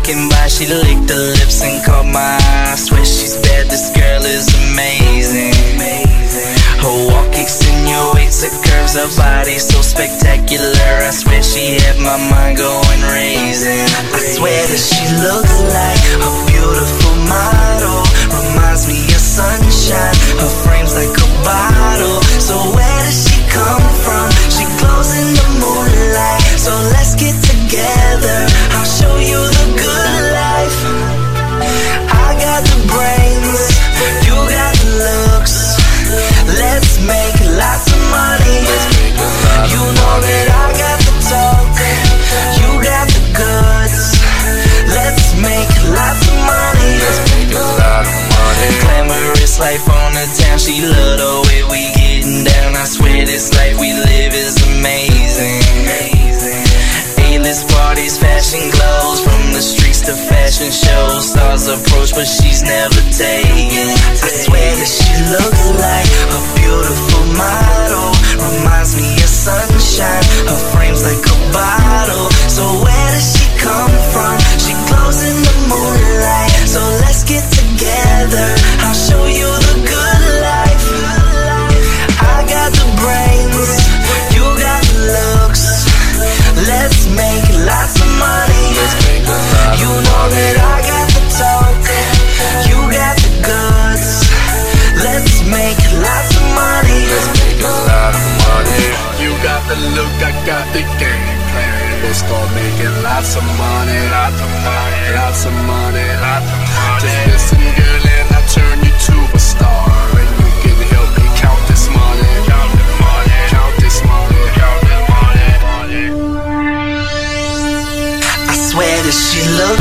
walking by, she licked her lips and caught my eye. I swear she's bad, this girl is amazing. Her walk insinuates, her curves, her body so spectacular. I swear she had my mind going raisin. I swear that she looks like a beautiful model. Reminds me of sunshine, her frame's like a bottle. So where does she come from? She glows in the moonlight. So let's get together, I'll show you the good life. I got the brains, you got the looks. Let's make lots of money. You know that I got the talk, you got the goods. Let's make lots of money. Glamorous life on the town, she love the way we getting down. I swear this life we live is amazing. A-list parties, fashion glows, from the streets to fashion shows. Stars approach but she's never taken. I swear that she looks like a beautiful model. Reminds me of sunshine, her frame's like a bottle. So where does she come from? She glows in the moonlight. So let's get together, I'll show you the good life. I got the brains, you got the looks. Let's make lots of money. You know that I got the talk, you got the goods. Let's make lots of money. You got the look, I got the game plan. Let's start making lots of money. Lots of money, lots of money, lots of money. Just listen, girl, and I'll turn you to a star. And you can help me count this money. Count this money, count this money, count this money. I swear that she looks